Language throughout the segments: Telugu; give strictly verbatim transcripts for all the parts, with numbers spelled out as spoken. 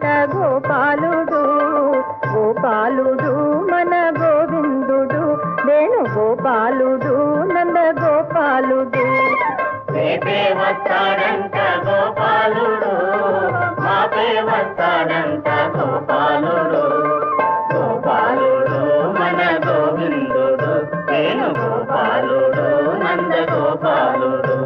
వస్తాడంట గోపాలుడు గోపాలుడు మన గోవిందుడు వేణు గోపాలుడు నంద గోపాలుడు రేపే వస్తాడంట గోపాలుడు మాపే వస్తాడంట గోపాలుడు గోపాలుడు మన గోవిందుడు వేణు గోపాలుడు నంద గోపాలుడు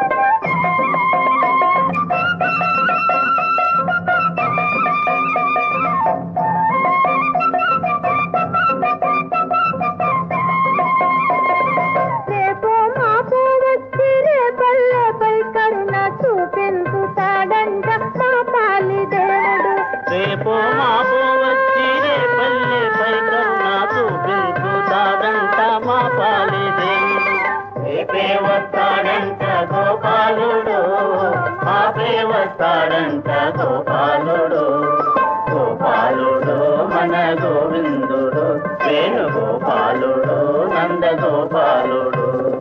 రేపో మాపో వచ్చి రే పల్లెపై కరుణ చూపించుతాడంట మా పాలి దేవుడు రేపే వస్తాడంట గోపాలుడు మాపే వస్తాడంట గోపాలుడు గోపాలుడు మన గోవిందుడు వేణు గోపాలుడు నంద గోపాలుడు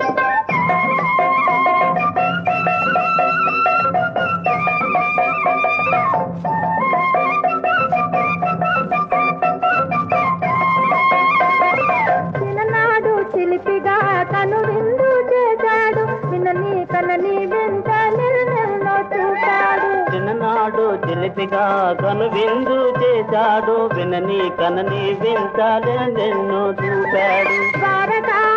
చిలిపిగా తను విందు చేశాడు వినని కనని వెంట నిన్నెన్నో చూశాడు చిన్ననాడు చిలిపిగా కను విందు చేశాడు వినని కనని వింత నిన్నెన్నో చూశాడు ద్వారకా